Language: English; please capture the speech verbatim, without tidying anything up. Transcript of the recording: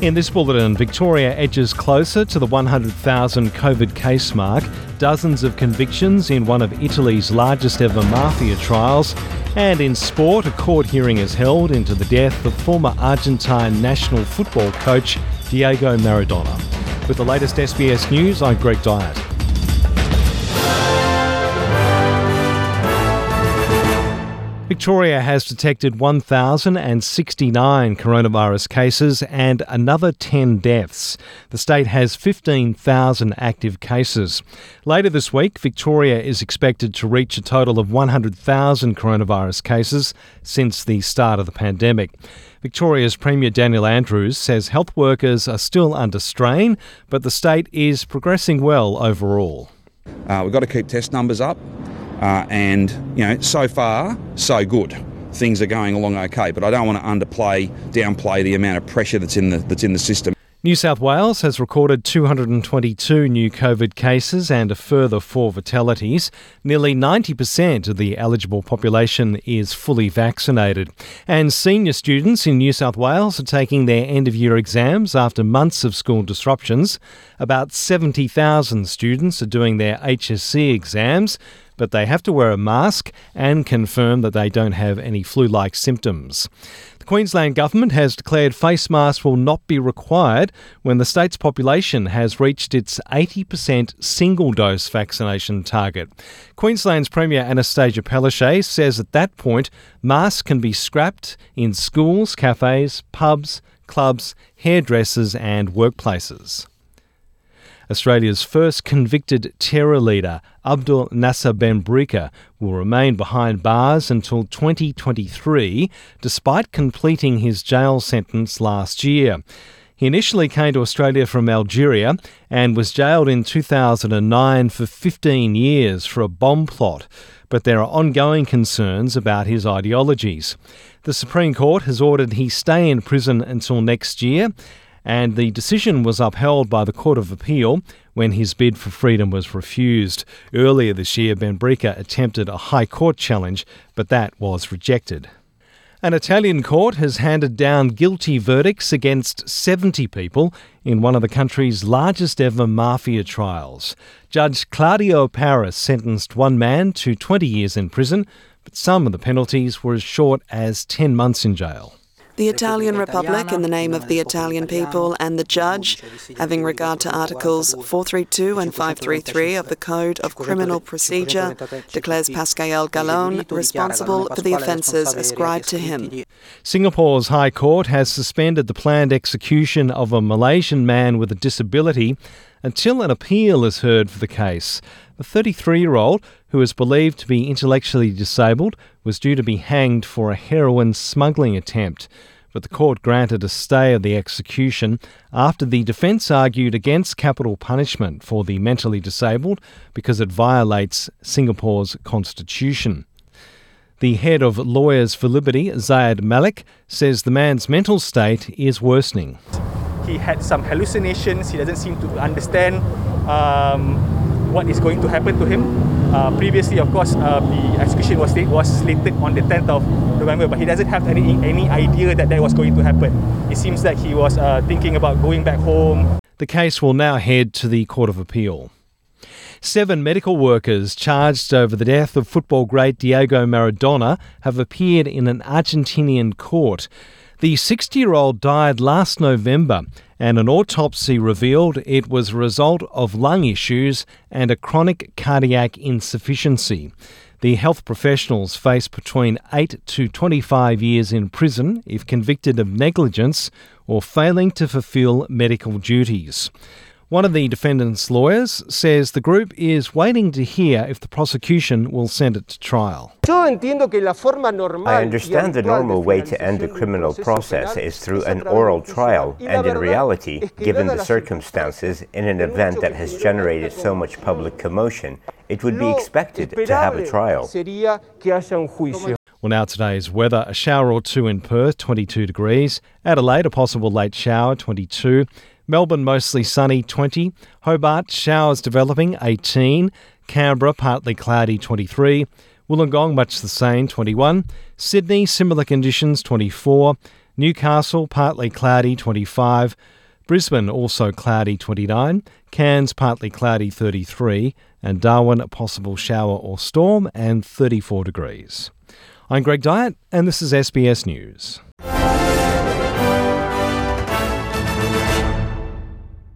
In this bulletin, Victoria edges closer to the one hundred thousand COVID case mark, dozens of convictions in one of Italy's largest ever mafia trials, and in sport, a court hearing is held into the death of former Argentine national football coach Diego Maradona. With the latest S B S News, I'm Greg Dyett. Victoria has detected one thousand sixty-nine coronavirus cases and another ten deaths. The state has fifteen thousand active cases. Later this week, Victoria is expected to reach a total of one hundred thousand coronavirus cases since the start of the pandemic. Victoria's Premier Daniel Andrews says health workers are still under strain, but the state is progressing well overall. Uh, we've got to keep test numbers up. Uh, and, you know, so far, so good. Things are going along okay, but I don't want to underplay, downplay the amount of pressure that's in the that's in the system. New South Wales has recorded two hundred twenty-two new COVID cases and a further four fatalities. Nearly ninety percent of the eligible population is fully vaccinated. And senior students in New South Wales are taking their end-of-year exams after months of school disruptions. About seventy thousand students are doing their H S C exams, but they have to wear a mask and confirm that they don't have any flu-like symptoms. The Queensland Government has declared face masks will not be required when the state's population has reached its eighty percent single-dose vaccination target. Queensland's Premier Anastasia Palaszczuk says at that point, masks can be scrapped in schools, cafes, pubs, clubs, hairdressers and workplaces. Australia's first convicted terror leader, Abdul Nasser Benbrika, will remain behind bars until twenty twenty-three, despite completing his jail sentence last year. He initially came to Australia from Algeria and was jailed in two thousand nine for fifteen years for a bomb plot, but there are ongoing concerns about his ideologies. The Supreme Court has ordered he stay in prison until next year, and the decision was upheld by the Court of Appeal when his bid for freedom was refused. Earlier this year, Benbrika attempted a High Court challenge, but that was rejected. An Italian court has handed down guilty verdicts against seventy people in one of the country's largest ever mafia trials. Judge Claudio Paris sentenced one man to twenty years in prison, but some of the penalties were as short as ten months in jail. The Italian Republic, in the name of the Italian people, and the judge, having regard to Articles four thirty-two and five thirty-three of the Code of Criminal Procedure, declares Pascal Gallon responsible for the offences ascribed to him. Singapore's High Court has suspended the planned execution of a Malaysian man with a disability until an appeal is heard for the case. The thirty-three-year-old, who is believed to be intellectually disabled, was due to be hanged for a heroin smuggling attempt, but the court granted a stay of the execution after the defence argued against capital punishment for the mentally disabled because it violates Singapore's constitution. The head of Lawyers for Liberty, Zayed Malik, says the man's mental state is worsening. He had some hallucinations. He doesn't seem to understand um, what is going to happen to him. Uh, previously, of course, uh, the execution was, was slated on the tenth of November, but he doesn't have any any idea that that was going to happen. It seems like he was uh, thinking about going back home. The case will now head to the Court of Appeal. Seven medical workers charged over the death of football great Diego Maradona have appeared in an Argentinian court. The sixty-year-old died last November, and an autopsy revealed it was a result of lung issues and a chronic cardiac insufficiency. The health professionals face between eight to twenty-five years in prison if convicted of negligence or failing to fulfil medical duties. One of the defendant's lawyers says the group is waiting to hear if the prosecution will send it to trial. I understand the normal way to end a criminal process is through an oral trial, and in reality, given the circumstances, in an event that has generated so much public commotion, it would be expected to have a trial. Well, now today's weather, a shower or two in Perth, twenty-two degrees. Adelaide, a possible late shower, twenty-two. Melbourne, mostly sunny, twenty. Hobart, showers developing, eighteen. Canberra, partly cloudy, twenty-three. Wollongong, much the same, twenty-one. Sydney, similar conditions, twenty-four. Newcastle, partly cloudy, twenty-five. Brisbane, also cloudy, twenty-nine. Cairns, partly cloudy, thirty-three. And Darwin, a possible shower or storm, and thirty-four degrees. I'm Greg Dyett, and this is S B S News.